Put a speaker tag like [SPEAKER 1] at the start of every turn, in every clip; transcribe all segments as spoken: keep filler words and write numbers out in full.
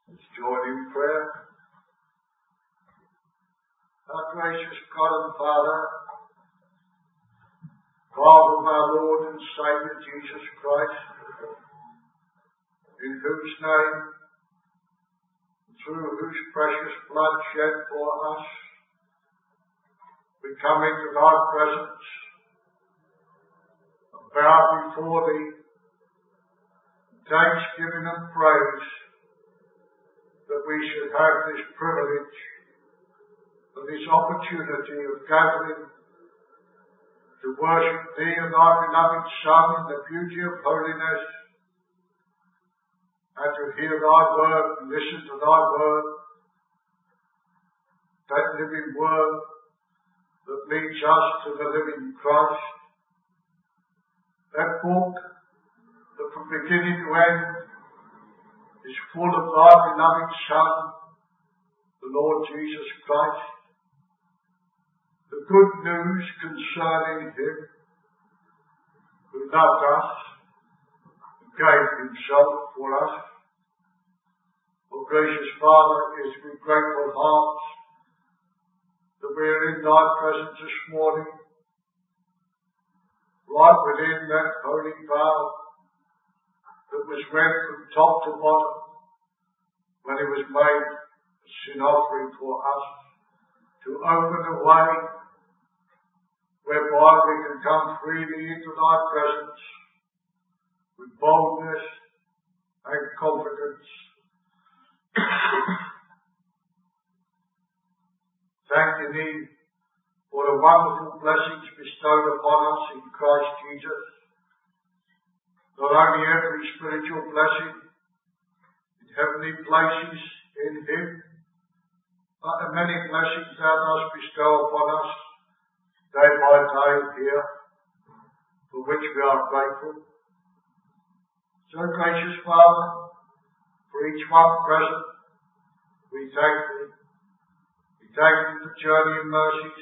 [SPEAKER 1] Let's join in prayer. Our gracious God and Father, God of our Lord and Saviour Jesus Christ, in whose name, through whose precious blood shed for us, we come into thy presence and bow before thee, thanksgiving and praise that we should have this privilege and this opportunity of gathering to worship thee and thy beloved Son in the beauty of holiness, and to hear thy word and listen to thy word, that living word that leads us to the living Christ, that book that from beginning to end is full of thy beloved Son, the Lord Jesus Christ, the good news concerning him who loved us and gave himself for us. Oh, gracious Father, it is with grateful hearts that we are in thy presence this morning, right within that holy vow that was read from top to bottom when it was made a sin offering for us, to open a way whereby we can come freely into thy presence with boldness and confidence. Thanking thee for the wonderful blessings bestowed upon us in Christ Jesus. Not only every spiritual blessing in heavenly places in him, but the many blessings thou dost bestow upon us day by day here, for which we are grateful. So, gracious Father, for each one present, we thank thee. We thank thee for journey and mercies.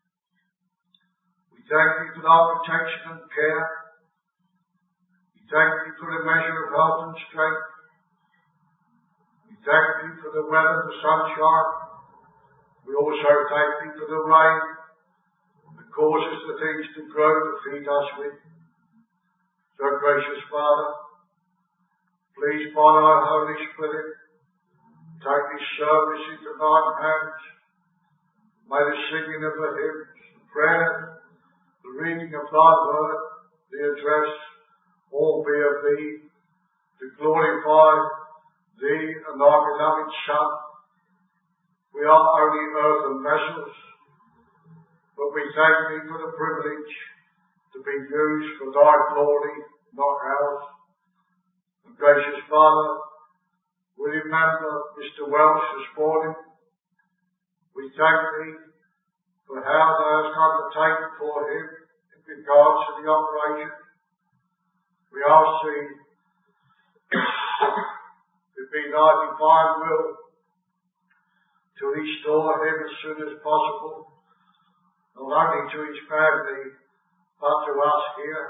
[SPEAKER 1] We thank thee for thy protection and care. We thank thee for the measure of health and strength. We thank thee for the weather, the sunshine. We also thank thee for the rain, that causes the things to grow to feed us with. So, gracious Father, please by thy Holy Spirit, take this service into thine hands. May the singing of the hymns, the prayer, the reading of thy word, the address, all be of thee, to glorify thee and thy beloved Son. We are only earthen vessels, but we thank thee for the privilege to be used for thy glory, not ours. And gracious Father, we remember Mister Welsh this morning. We thank thee for how thou hast undertaken for him in regards to the operation. We ask thee to be thy divine will to restore him as soon as possible, not only to his family, but to us here.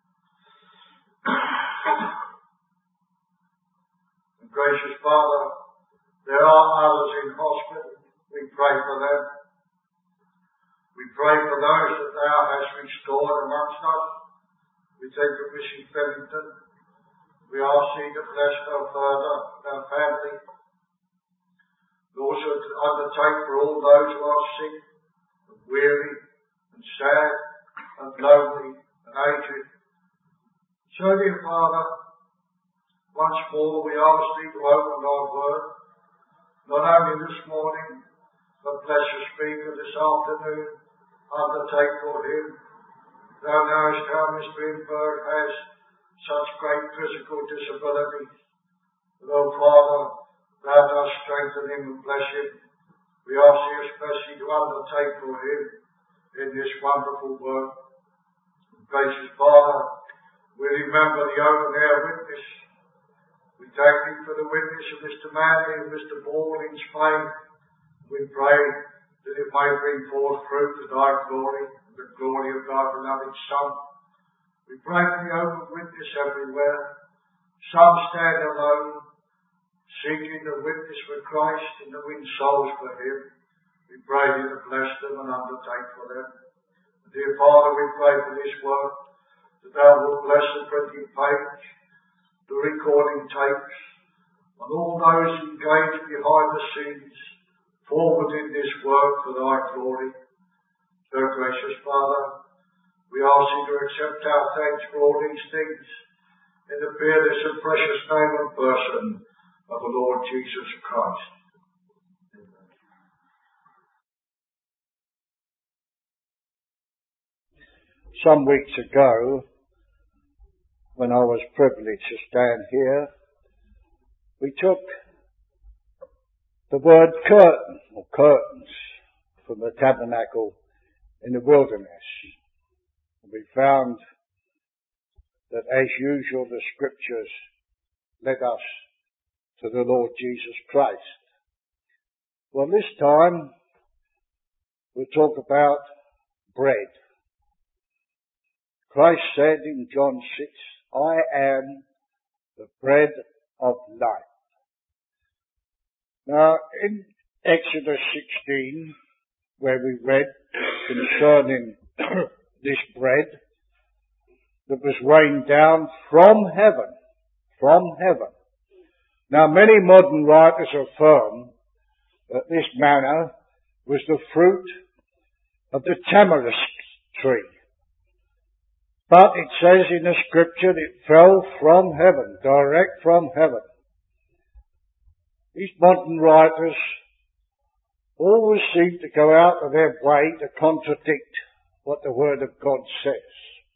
[SPEAKER 1] And gracious Father, there are others in hospital. We pray for them. We pray for those that thou hast restored amongst us. We think of Missus Bennington. We ask thee to bless her further, her family. And also to undertake for all those who are sick, and weary, and sad, and lonely, and aged. So, dear Father, once more we ask thee to open thy word, not only this morning, but bless the speaker this afternoon, undertake for him. Thou knowest how Miss Greenberg has such great physical disabilities. But, oh Father, thou dost strengthen him and bless him. We ask thee especially to undertake for him in this wonderful work. Gracious Father, we remember the open air witness. We thank thee for the witness of Mister Manley and Mister Ball in Spain. We pray that it may bring forth fruit to thy glory, and the glory of thy beloved Son. We pray for the open witness everywhere. Some stand alone, seeking to witness for Christ and to win souls for Him. We pray you to bless them and undertake for them. And dear Father, we pray for this work, that thou wilt bless the printing page, the recording tapes, and all those engaged behind the scenes, forward in this work for thy glory. So, gracious Father, we ask you to accept our thanks for all these things in the fearless and precious name and person of the Lord Jesus Christ. Amen.
[SPEAKER 2] Some weeks ago, when I was privileged to stand here, we took the word curtain, or curtains, from the tabernacle in the wilderness. We found that, as usual, the Scriptures led us to the Lord Jesus Christ. Well, this time we talk about bread. Christ said in John six, I am the bread of life. Now, in Exodus sixteen, where we read concerning this bread that was rained down from heaven, from heaven. Now, many modern writers affirm that this manna was the fruit of the tamarisk tree. But it says in the Scripture it fell from heaven, direct from heaven. These modern writers always seem to go out of their way to contradict what the Word of God says.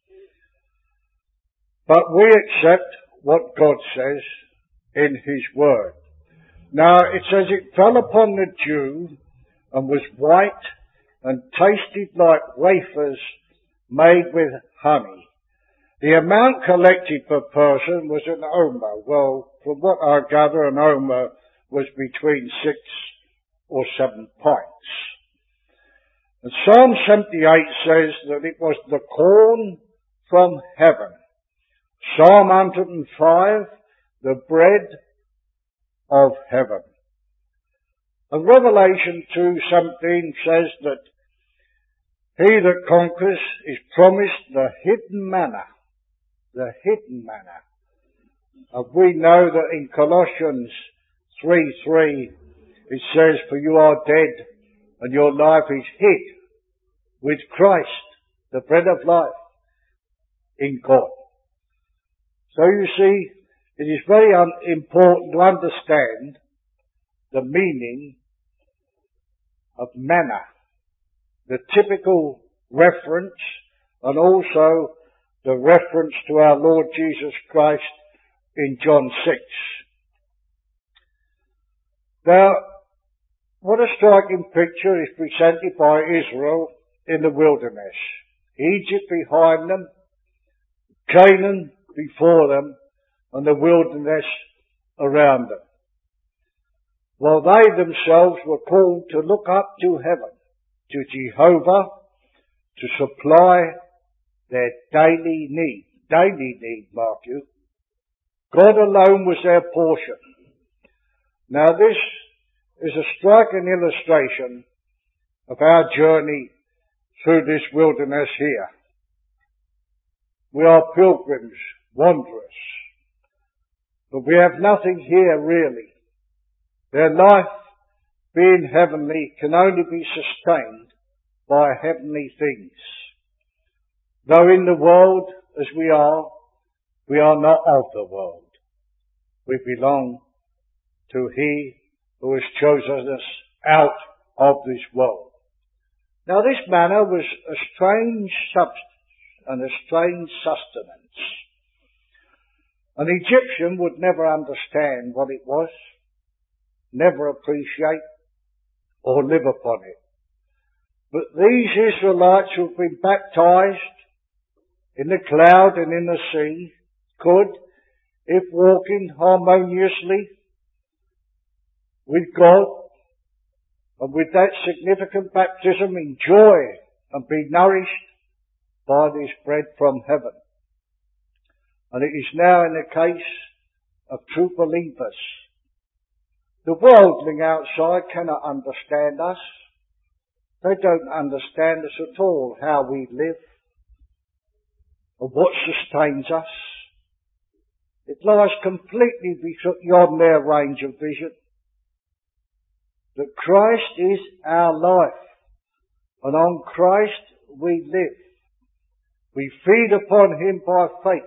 [SPEAKER 2] But we accept what God says in His Word. Now, it says it fell upon the dew and was white and tasted like wafers made with honey. The amount collected per person was an omer. Well, from what I gather, an omer was between six or seven pints. And Psalm seventy-eight says that it was the corn from heaven. Psalm one hundred five, the bread of heaven. And Revelation two seventeen says that he that conquers is promised the hidden manna. The hidden manna. And we know that in Colossians three three it says, for you are dead and your life is hid with Christ, the bread of life, in God. So you see, it is very un- important to understand the meaning of manna, the typical reference, and also the reference to our Lord Jesus Christ in John six. Now, what a striking picture is presented by Israel in the wilderness. Egypt behind them, Canaan before them, and the wilderness around them. While they themselves were called to look up to heaven, to Jehovah, to supply their daily need. Daily need, mark you. God alone was their portion. Now this is a striking illustration of our journey through this wilderness here. We are pilgrims, wanderers, but we have nothing here really. Their life, being heavenly, can only be sustained by heavenly things. Though in the world as we are, we are not of the world. We belong to He who has chosen us out of this world. Now this manna was a strange substance and a strange sustenance. An Egyptian would never understand what it was, never appreciate or live upon it. But these Israelites who have been baptized in the cloud and in the sea could, if walking harmoniously with God and with that significant baptism, enjoy and be nourished by this bread from heaven. And it is now in the case of true believers The worldling outside cannot understand us. They don't understand us at all, how we live, or what sustains us. It lies completely beyond their range of vision. That Christ is our life, and on Christ we live. We feed upon Him by faith,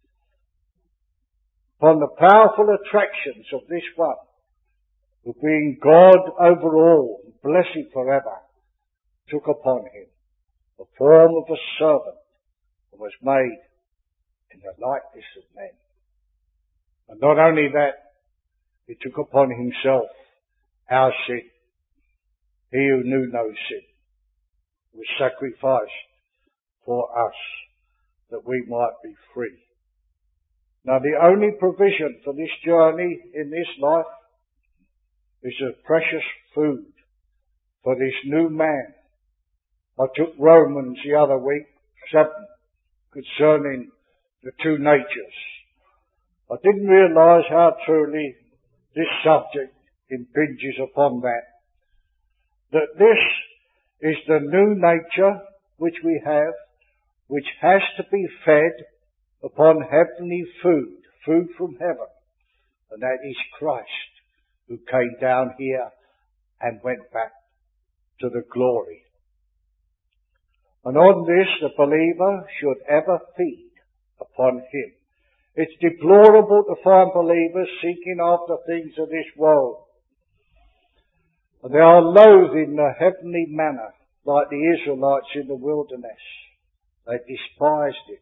[SPEAKER 2] upon the powerful attractions of this one, who being God over all, blessed forever, took upon Him the form of a servant, and was made in the likeness of men. And not only that, He took upon Himself our sin. He who knew no sin was sacrificed for us, that we might be free. Now the only provision for this journey in this life is a precious food for this new man. I took Romans the other week, seven, concerning the two natures. I didn't realise how truly this subject impinges upon that. That this is the new nature which we have, which has to be fed upon heavenly food, food from heaven. And that is Christ, who came down here and went back to the glory. And on this the believer should ever feed upon Him. It's deplorable to find believers seeking after things of this world. And they are loathing the heavenly manna, like the Israelites in the wilderness. They despised it.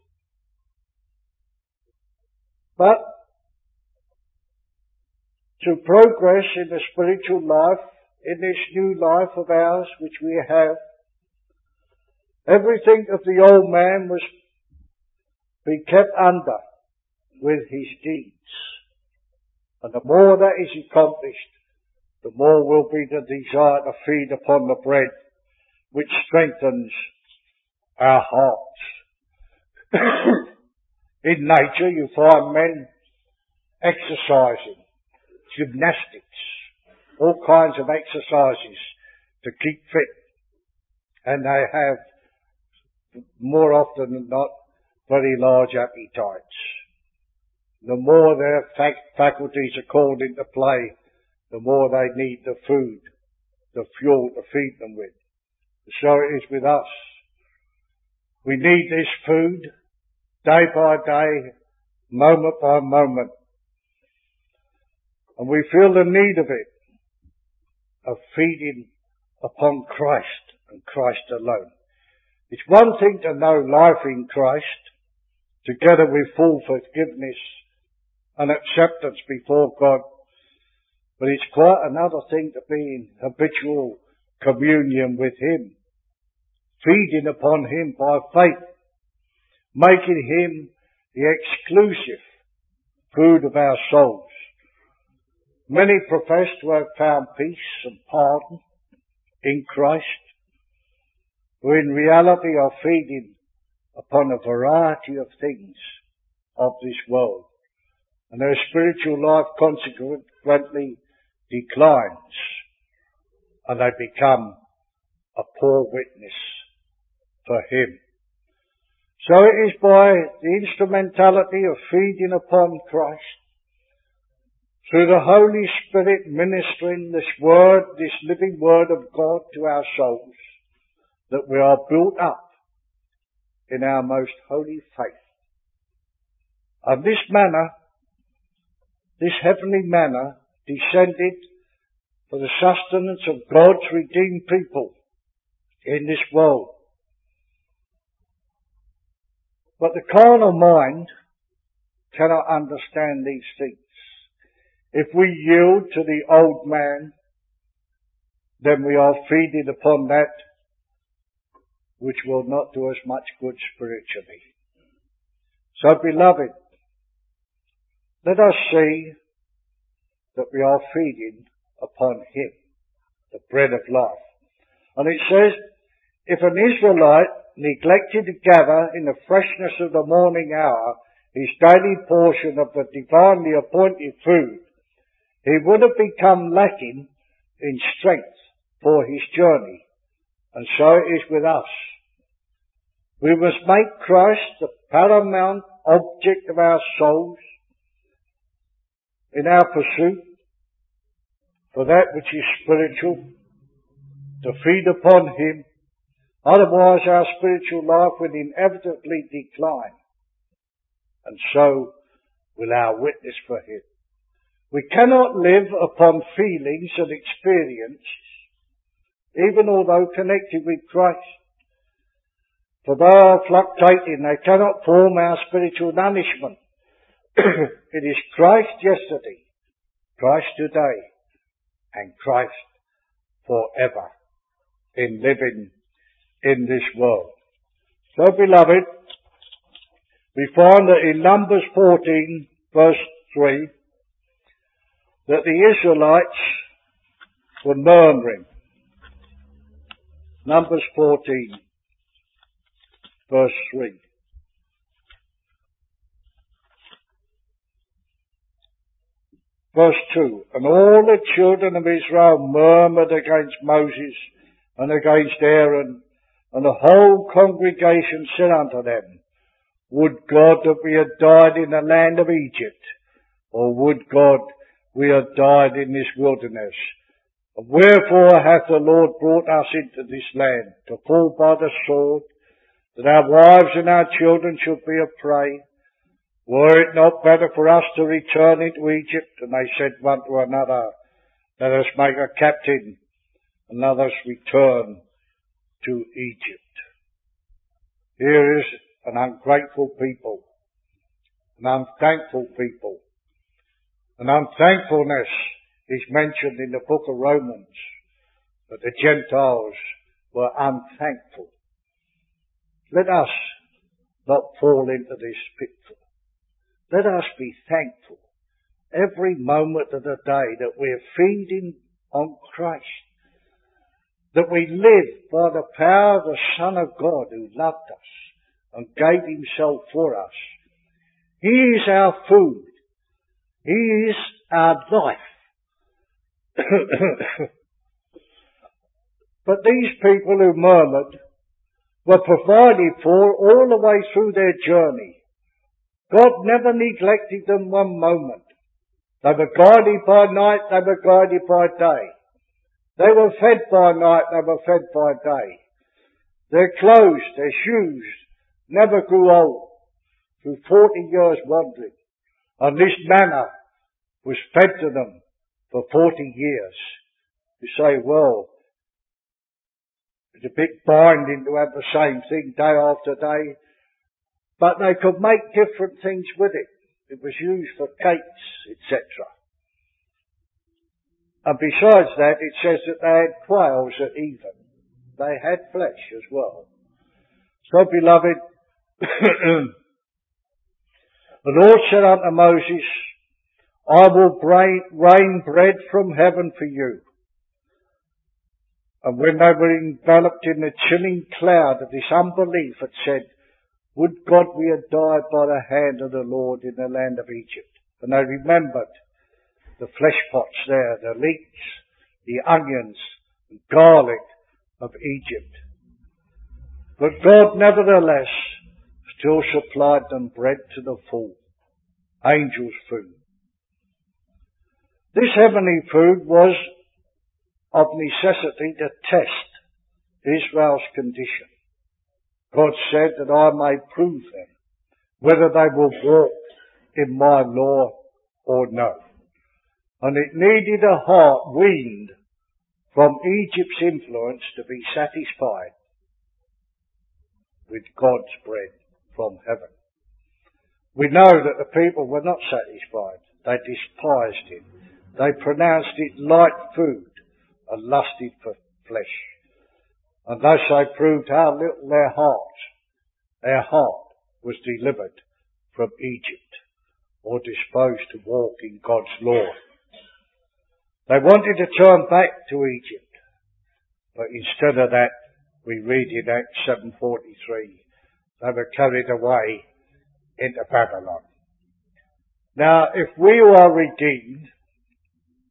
[SPEAKER 2] But to progress in the spiritual life, in this new life of ours which we have, everything of the old man must be kept under with his deeds. And the more that is accomplished, the more will be the desire to feed upon the bread which strengthens our hearts. In nature you find men exercising, gymnastics, all kinds of exercises to keep fit. And they have, more often than not, very large appetites. The more their fac- faculties are called into play, the more they need the food, the fuel to feed them with. So it is with us. We need this food day by day, moment by moment. And we feel the need of it, of feeding upon Christ and Christ alone. It's one thing to know life in Christ, together with full forgiveness and acceptance before God. But it's quite another thing to be in habitual communion with Him, feeding upon Him by faith, making Him the exclusive food of our souls. Many profess to have found peace and pardon in Christ, who in reality are feeding upon a variety of things of this world, and their spiritual life consequently declines, and they become a poor witness for Him. So it is by the instrumentality of feeding upon Christ, through the Holy Spirit ministering this word, this living word of God to our souls, that we are built up in our most holy faith. And this manna, this heavenly manna, descended for the sustenance of God's redeemed people in this world. But the carnal mind cannot understand these things. If we yield to the old man, then we are feeding upon that which will not do us much good spiritually. So, beloved, let us see that we are feeding upon Him, the bread of life. And it says, if an Israelite neglected to gather in the freshness of the morning hour his daily portion of the divinely appointed food, he would have become lacking in strength for his journey. And so it is with us. We must make Christ the paramount object of our souls in our pursuit for that which is spiritual, to feed upon him. Otherwise our spiritual life will inevitably decline, and so will our witness for him. We cannot live upon feelings and experiences, even although connected with Christ. For they are fluctuating, they cannot form our spiritual nourishment. It is Christ yesterday, Christ today, and Christ forever in living in this world. So, beloved, we find that in Numbers fourteen, verse three, that the Israelites were murmuring. Numbers fourteen, verse three. Verse two, and all the children of Israel murmured against Moses and against Aaron, and the whole congregation said unto them, would God that we had died in the land of Egypt, or would God we had died in this wilderness? And wherefore hath the Lord brought us into this land, to fall by the sword, that our wives and our children should be a prey? Were it not better for us to return into Egypt? And they said one to another, let us make a captain, and let us return to Egypt. Here is an ungrateful people, an unthankful people. And unthankfulness is mentioned in the book of Romans, that the Gentiles were unthankful. Let us not fall into this pitfall. Let us be thankful every moment of the day that we're feeding on Christ, that we live by the power of the Son of God who loved us and gave himself for us. He is our food. He is our life. But these people who murmured were provided for all the way through their journey. God never neglected them one moment. They were guided by night, they were guided by day. They were fed by night, they were fed by day. Their clothes, their shoes never grew old through forty years wandering. And this manna was fed to them for forty years. You say, well, it's a bit binding to have the same thing day after day. But they could make different things with it. It was used for cakes, et cetera. And besides that, it says that they had quails at even. They had flesh as well. So, beloved, the Lord said unto Moses, I will rain bread from heaven for you. And when they were enveloped in the chilling cloud of this unbelief, it said, would God we had died by the hand of the Lord in the land of Egypt. And they remembered the flesh pots there, the leeks, the onions, the garlic of Egypt. But God nevertheless still supplied them bread to the full, angels' food. This heavenly food was of necessity to test Israel's condition. God said that I may prove them whether they will walk in my law or no. And it needed a heart weaned from Egypt's influence to be satisfied with God's bread from heaven. We know that the people were not satisfied. They despised it. They pronounced it light food and lusted for flesh. And thus they proved how little their heart, their heart was delivered from Egypt or disposed to walk in God's law. They wanted to turn back to Egypt, but instead of that, we read in Acts seven forty-three, they were carried away into Babylon. Now, if we are redeemed,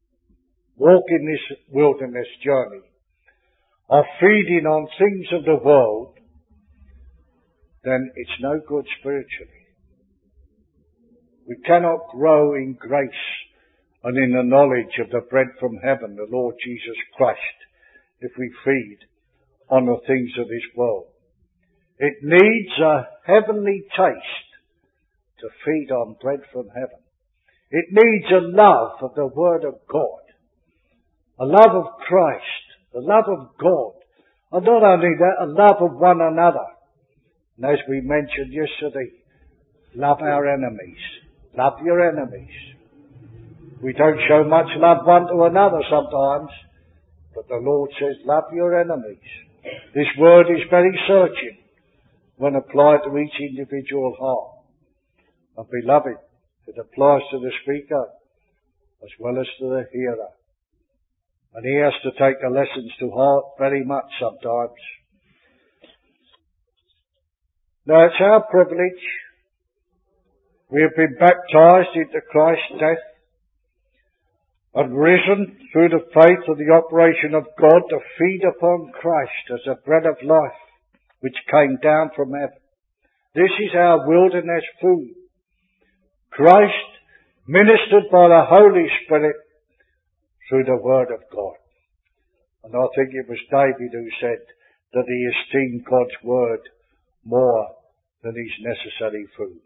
[SPEAKER 2] walking this wilderness journey, are feeding on things of the world, then it's no good spiritually. We cannot grow in grace and in the knowledge of the bread from heaven, the Lord Jesus Christ, if we feed on the things of this world. It needs a heavenly taste to feed on bread from heaven. It needs a love of the Word of God, a love of Christ, a love of God, and not only that, a love of one another. And as we mentioned yesterday, love our enemies. Love your enemies. We don't show much love one to another sometimes, but the Lord says, love your enemies. This word is very searching when applied to each individual heart. And beloved, it applies to the speaker as well as to the hearer. And he has to take the lessons to heart very much sometimes. Now it's our privilege. We have been baptized into Christ's death and risen through the faith of the operation of God to feed upon Christ as the bread of life which came down from heaven. This is our wilderness food. Christ ministered by the Holy Spirit through the Word of God. And I think it was David who said that he esteemed God's Word more than his necessary food.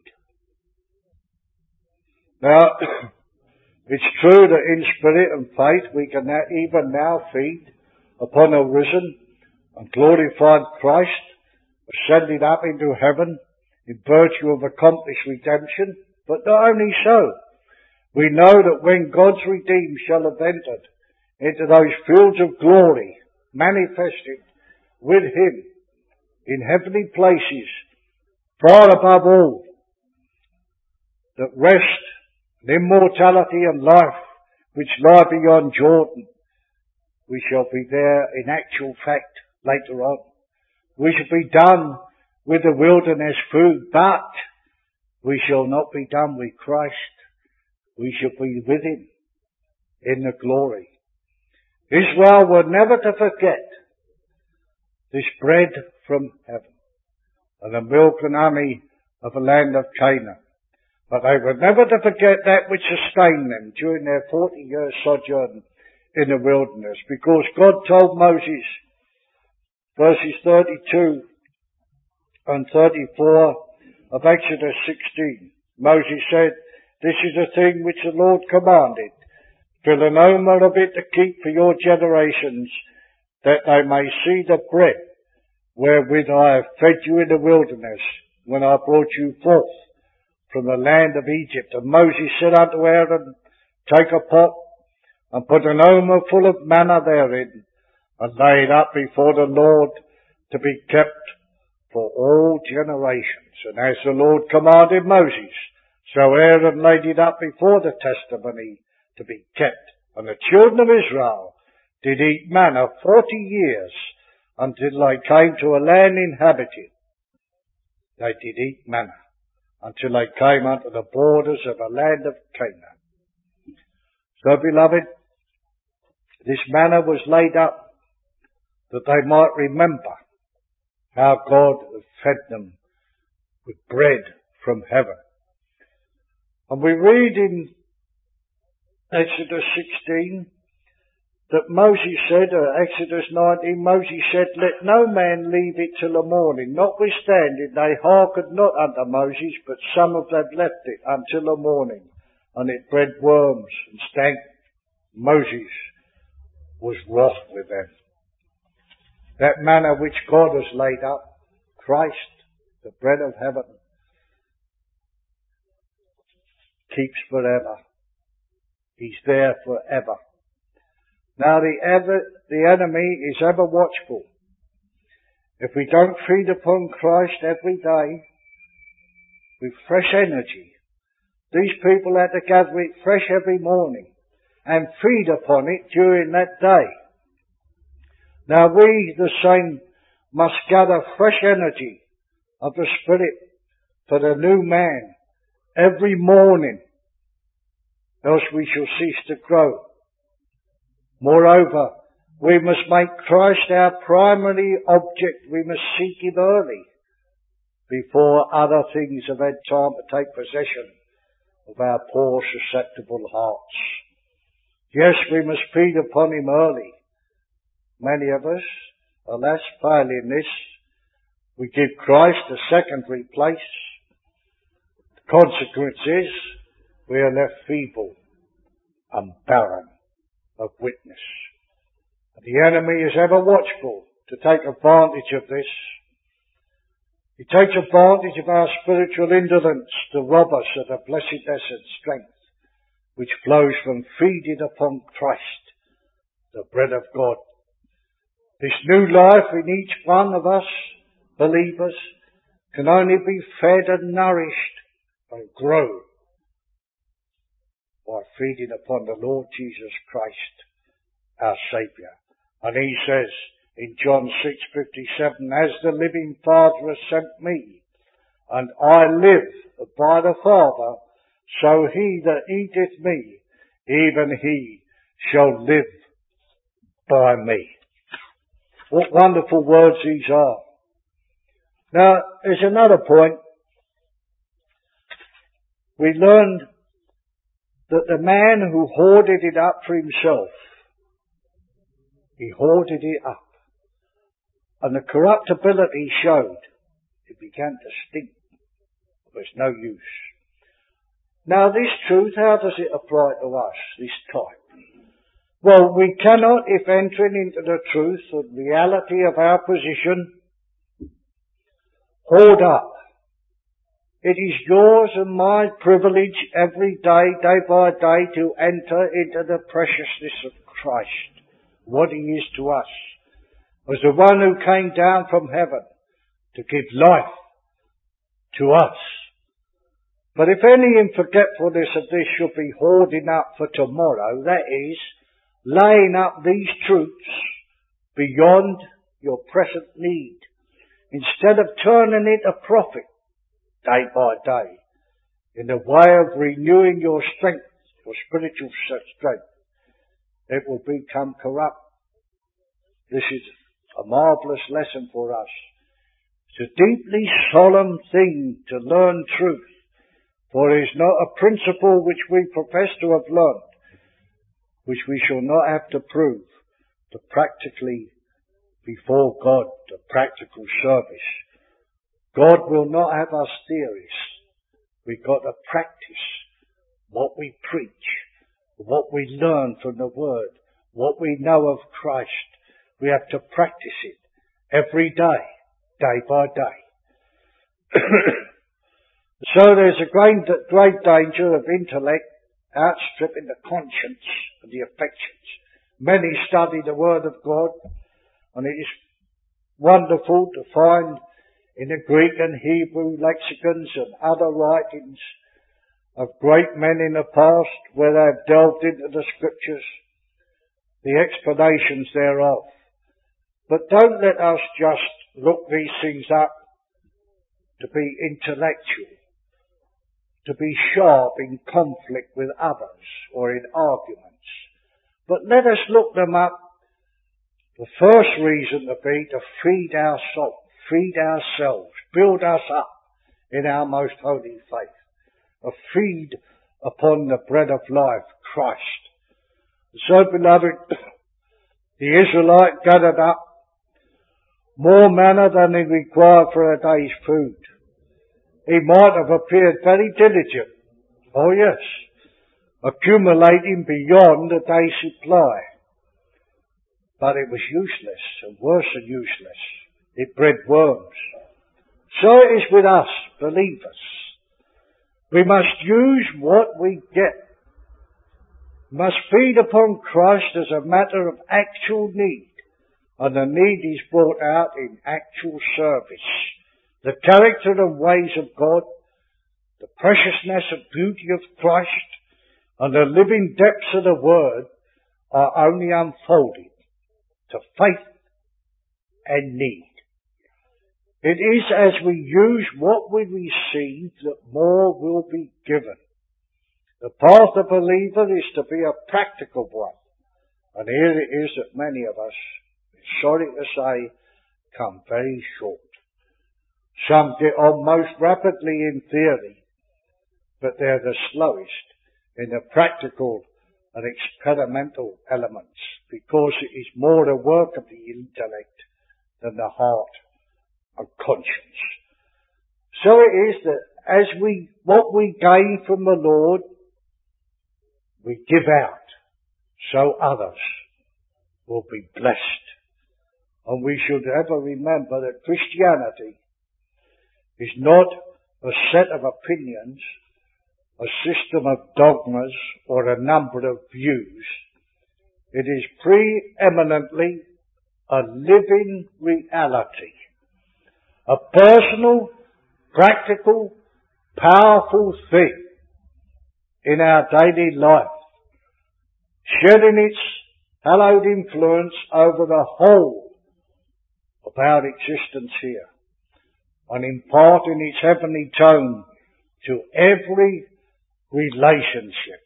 [SPEAKER 2] Now, it's true that in spirit and faith we can now, even now feed upon a risen and glorified Christ, ascended up into heaven in virtue of accomplished redemption. But not only so, we know that when God's redeemed shall have entered into those fields of glory, manifested with Him in heavenly places, far above all, that rest and immortality and life which lie beyond Jordan, we shall be there in actual fact later on. We shall be done with the wilderness food, but we shall not be done with Christ. We shall be with Him in the glory. Israel were never to forget this bread from heaven and the milk and honey of the land of Canaan. But they were never to forget that which sustained them during their forty years sojourn in the wilderness, because God told Moses, verses thirty-two and thirty-four of Exodus sixteen, Moses said, "This is a thing which the Lord commanded, fill an omer of it to keep for your generations, that they may see the bread wherewith I have fed you in the wilderness, when I brought you forth from the land of Egypt." And Moses said unto Aaron, "Take a pot, and put an omer full of manna therein, and lay it up before the Lord, to be kept for all generations." And as the Lord commanded Moses, so Aaron laid it up before the testimony, to be kept. And the children of Israel did eat manna forty years, until they came to a land inhabited. They did eat manna until they came unto the borders of the land of Canaan. So, beloved, this manna was laid up that they might remember how God had fed them with bread from heaven. And we read in Exodus sixteen that Moses said, or Exodus nineteen, Moses said, "Let no man leave it till the morning. Notwithstanding, they hearkened not unto Moses, but some of them left it until the morning, and it bred worms and stank." Moses was wroth with them. That manna which God has laid up, Christ, the bread of heaven, keeps forever. He's there forever. Now the ever, the enemy is ever watchful. If we don't feed upon Christ every day with fresh energy, these people had to gather it fresh every morning and feed upon it during that day. Now we, the same, must gather fresh energy of the Spirit for the new man every morning, else we shall cease to grow. Moreover, we must make Christ our primary object. We must seek Him early before other things have had time to take possession of our poor susceptible hearts. Yes, we must feed upon Him early. Many of us, alas, fail in this. We give Christ a secondary place. The consequence is we are left feeble and barren of witness. And the enemy is ever watchful to take advantage of this. He takes advantage of our spiritual indolence to rob us of the blessedness and strength which flows from feeding upon Christ, the bread of God. This new life in each one of us, believers, can only be fed and nourished and grow by feeding upon the Lord Jesus Christ, our Saviour. And He says in John six fifty-seven, as the living Father has sent me, and I live by the Father, so he that eateth me, even he shall live by me. What wonderful words these are. Now, there's another point. We learned that the man who hoarded it up for himself, he hoarded it up. And the corruptibility showed. It began to stink. There was no use. Now this truth, how does it apply to us, this type? Well, we cannot, if entering into the truth and reality of our position, hoard up. It is yours and my privilege every day, day by day, to enter into the preciousness of Christ, what He is to us, as the one who came down from heaven to give life to us. But if any in forgetfulness of this should be hoarding up for tomorrow, that is, laying up these truths beyond your present need, instead of turning it a profit day by day, in the way of renewing your strength, your spiritual strength, it will become corrupt. This is a marvellous lesson for us. It's a deeply solemn thing to learn truth, for it is not a principle which we profess to have learned, which we shall not have to prove to practically before God, the practical service. God will not have us theories. We've got to practice what we preach, what we learn from the Word, what we know of Christ. We have to practice it every day, day by day. So there's a great, great danger of intellect outstripping the conscience and the affections. Many study the Word of God, and it is wonderful to find in the Greek and Hebrew lexicons and other writings of great men in the past where they have delved into the Scriptures, the explanations thereof. But don't let us just look these things up to be intellectual, to be sharp in conflict with others or in arguments. But let us look them up. The first reason to be to feed our soul, feed ourselves, build us up in our most holy faith. A feed upon the bread of life, Christ. So, beloved, the Israelite gathered up more manna than he required for a day's food. He might have appeared very diligent. Oh yes. Accumulating beyond a day's supply. But it was useless, and worse than useless. It bred worms. So it is with us, believers. We must use what we get. We must feed upon Christ as a matter of actual need. And the need is brought out in actual service. The character and ways of God, the preciousness and beauty of Christ, and the living depths of the Word are only unfolded to faith and need. It is as we use what we receive that more will be given. The path of the believer is to be a practical one, And here it is that many of us, sorry to say, come very short. Some get on most rapidly in theory, but they're the slowest in the practical and experimental elements, because it is more the work of the intellect than the heart and conscience. So it is that as we, what we gain from the Lord, we give out, so others will be blessed. And we should ever remember that Christianity is not a set of opinions, a system of dogmas, or a number of views. It is preeminently a living reality, a personal, practical, powerful thing in our daily life, shedding its hallowed influence over the whole of our existence here, and imparting its heavenly tone to every relationship,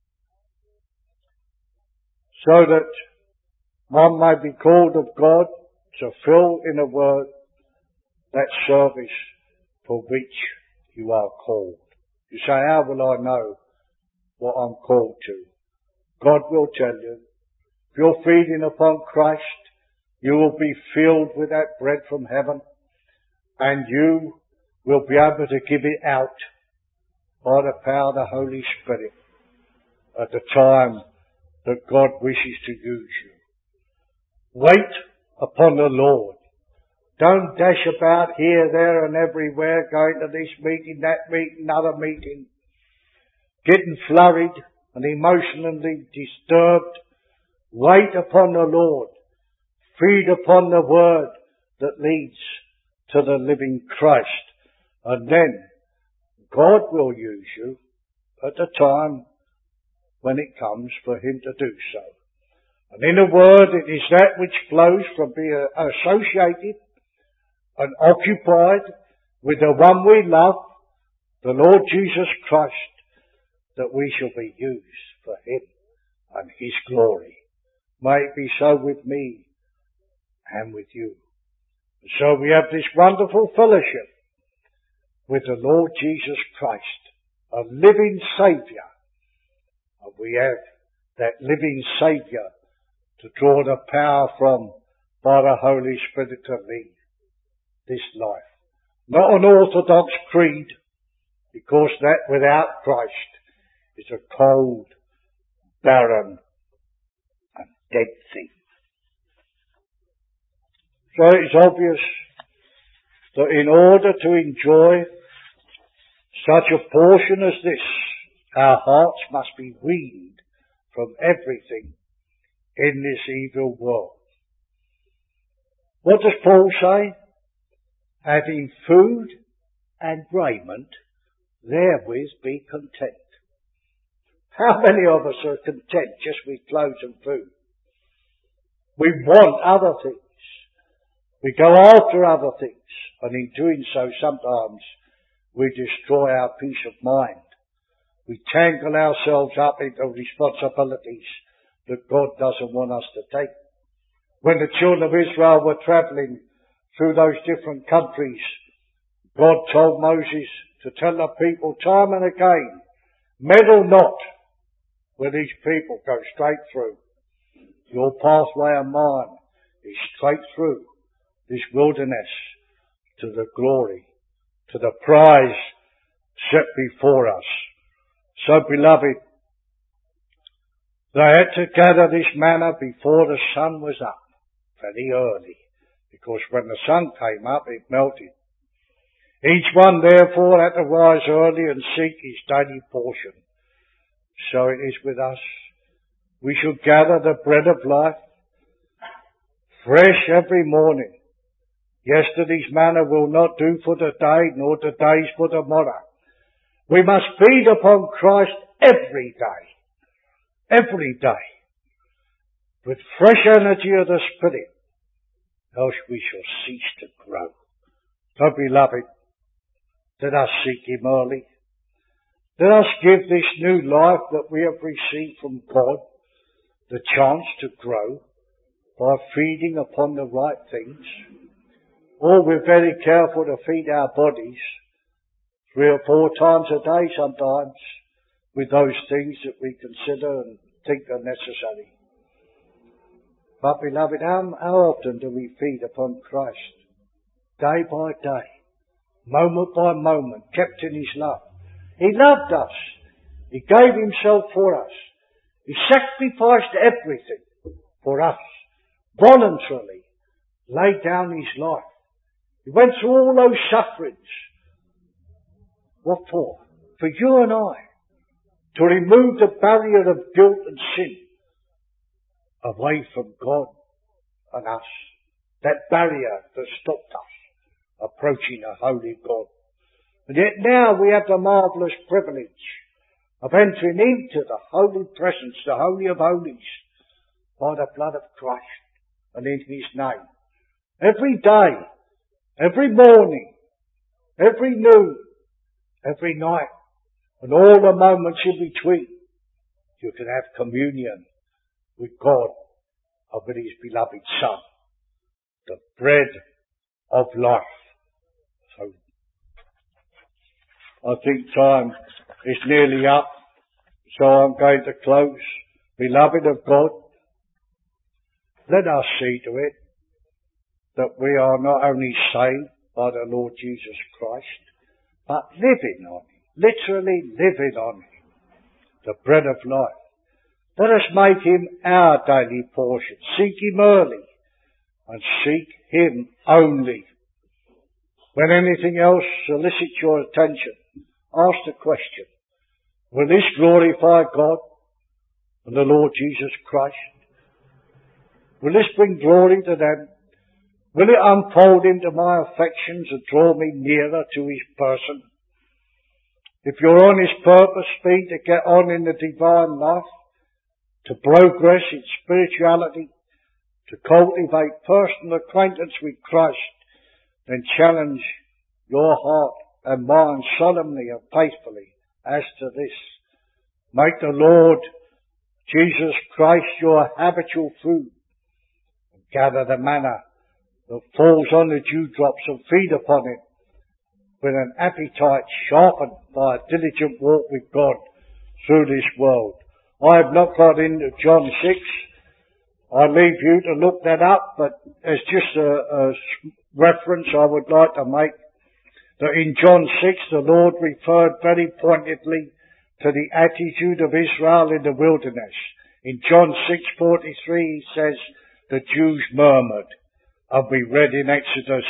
[SPEAKER 2] so that one may be called of God to fill in a word that service for which you are called. You say, how will I know what I'm called to? God will tell you. If you're feeding upon Christ, you will be filled with that bread from heaven, and you will be able to give it out by the power of the Holy Spirit at the time that God wishes to use you. Wait upon the Lord. Don't dash about here, there and everywhere, going to this meeting, that meeting, other meeting, getting flurried and emotionally disturbed. Wait upon the Lord. Feed upon the word that leads to the living Christ. And then God will use you at the time when it comes for Him to do so. And in a word, it is that which flows from being associated and occupied with the one we love, the Lord Jesus Christ, that we shall be used for Him and His glory. May it be so with me and with you. And so we have this wonderful fellowship with the Lord Jesus Christ, a living Saviour. And we have that living Saviour to draw the power from by the Holy Spirit to lead this life. Not an orthodox creed, because that without Christ is a cold, barren, and dead thing. So it's obvious that in order to enjoy such a portion as this, our hearts must be weaned from everything in this evil world. What does Paul say? Having food and raiment, therewith be content. How many of us are content just with clothes and food? We want other things. We go after other things. And in doing so, sometimes we destroy our peace of mind. We tangle ourselves up into responsibilities that God doesn't want us to take. When the children of Israel were travelling through those different countries, God told Moses to tell the people time and again, meddle not with these people, go straight through. Your pathway and mine is straight through this wilderness to the glory, to the prize set before us. So, beloved, they had to gather this manna before the sun was up, very early, because when the sun came up, it melted. Each one, therefore, had to rise early and seek his daily portion. So it is with us. We shall gather the bread of life, fresh every morning. Yesterday's manna will not do for the day, nor today's for tomorrow. We must feed upon Christ every day, every day, with fresh energy of the Spirit, else we shall cease to grow. So, beloved, let us seek Him early. Let us give this new life that we have received from God, the chance to grow by feeding upon the right things, or we're very careful to feed our bodies three or four times a day sometimes with those things that we consider and think are necessary. But beloved, how, how often do we feed upon Christ? Day by day, moment by moment, kept in His love. He loved us. He gave Himself for us. He sacrificed everything for us, voluntarily laid down His life. He went through all those sufferings. What for? For you and I, to remove the barrier of guilt and sin away from God and us. That barrier that stopped us approaching a holy God. And yet now we have the marvellous privilege of entering into the holy presence, the Holy of Holies, by the blood of Christ and in His name. Every day, every morning, every noon, every night, and all the moments in between, you can have communion with God and with His beloved Son, the bread of life. So, I think time is nearly up, so I'm going to close. Beloved of God, let us see to it that we are not only saved by the Lord Jesus Christ, but living on Him, literally living on Him, the bread of life. Let us make Him our daily portion. Seek Him early and seek Him only. When anything else solicits your attention, ask the question, will this glorify God and the Lord Jesus Christ? Will this bring glory to them? Will it unfold into my affections and draw me nearer to His person? If your honest purpose be to get on in the divine life, to progress in spirituality, to cultivate personal acquaintance with Christ, then challenge your heart and mind solemnly and faithfully as to this. Make the Lord Jesus Christ your habitual food, and gather the manna that falls on the dewdrops and feed upon it with an appetite sharpened by a diligent walk with God through this world. I have not got into John six. I leave you to look that up, but as just a, a reference I would like to make, that in John six the Lord referred very pointedly to the attitude of Israel in the wilderness. In John six forty-three he says, the Jews murmured, and we read in Exodus,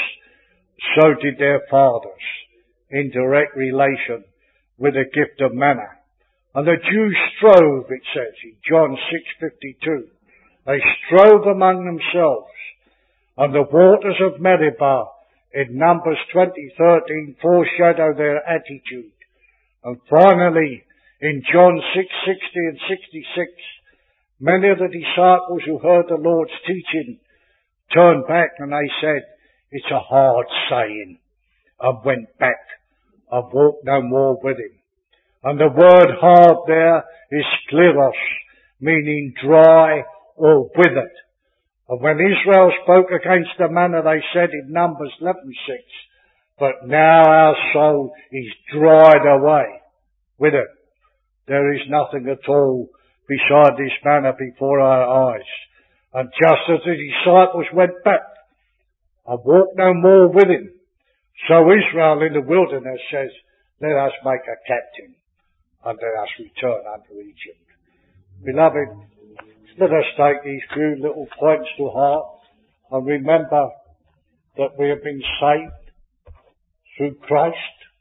[SPEAKER 2] so did their fathers, in direct relation with the gift of manna. And the Jews strove, it says in John six fifty-two. They strove among themselves, and the waters of Meribah in Numbers twenty thirteen foreshadow their attitude. And finally, in John six sixty and sixty-six, many of the disciples who heard the Lord's teaching turned back and they said, it's a hard saying, and went back and walked no more with Him. And the word hard there is skleros, meaning dry or withered. And when Israel spoke against the manna, they said in Numbers eleven six, but now our soul is dried away, withered. There is nothing at all beside this manna before our eyes. And just as the disciples went back and walked no more with Him, so Israel in the wilderness says, let us make a captain and let us return unto Egypt. Beloved, let us take these few little points to heart and remember that we have been saved through Christ,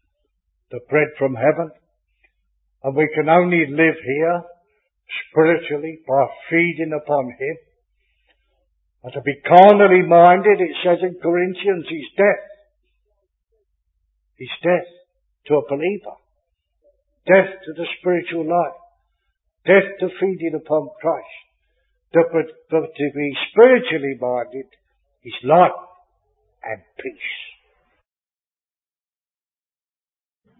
[SPEAKER 2] the bread from heaven, and we can only live here spiritually by feeding upon Him. And to be carnally minded, it says in Corinthians, is death. Is death to a believer. Death to the spiritual life. Death to feeding upon Christ. But, but to be spiritually minded is life and peace.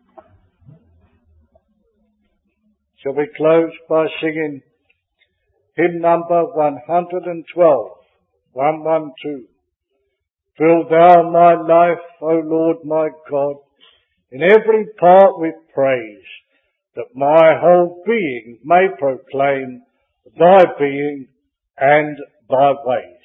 [SPEAKER 2] Shall we close by singing hymn number one hundred twelve, one twelve. Fill thou my life, O Lord my God, in every part with praise, that my whole being may proclaim thy being and thy ways.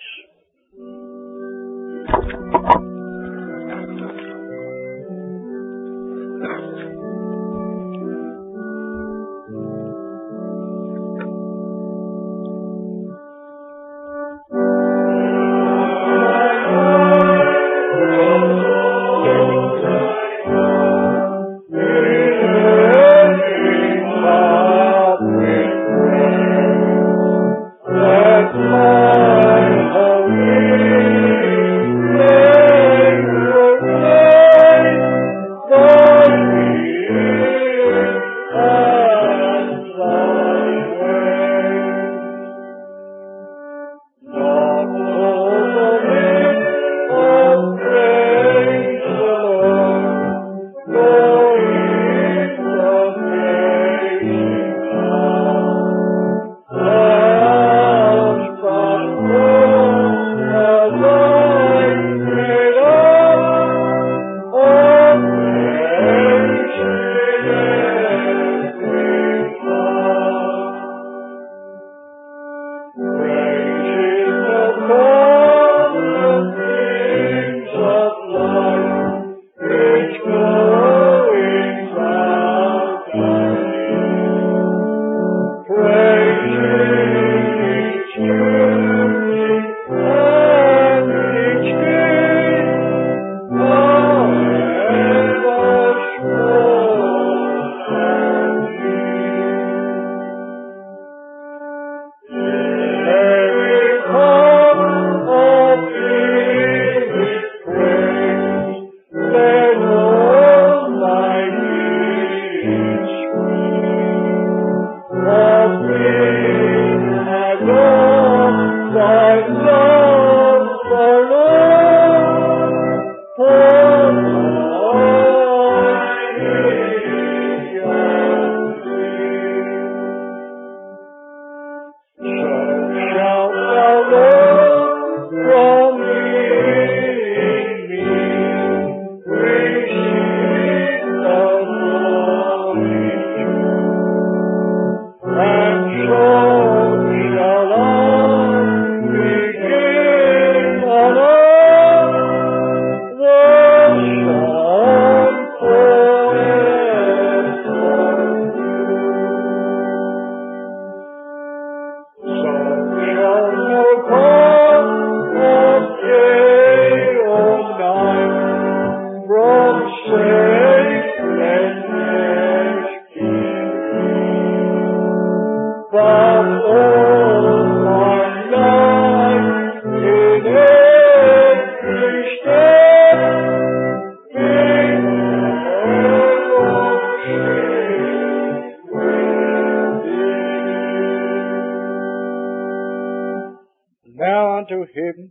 [SPEAKER 2] Now unto him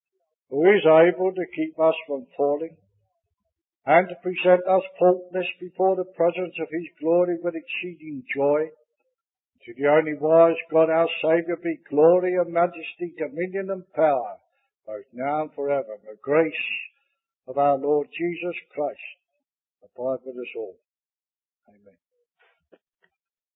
[SPEAKER 2] who is able to keep us from falling, and to present us faultless before the presence of his glory with exceeding joy, to the only wise God our Saviour be glory and majesty, dominion and power, both now and forever. The grace of our Lord Jesus Christ abide with us all. Amen.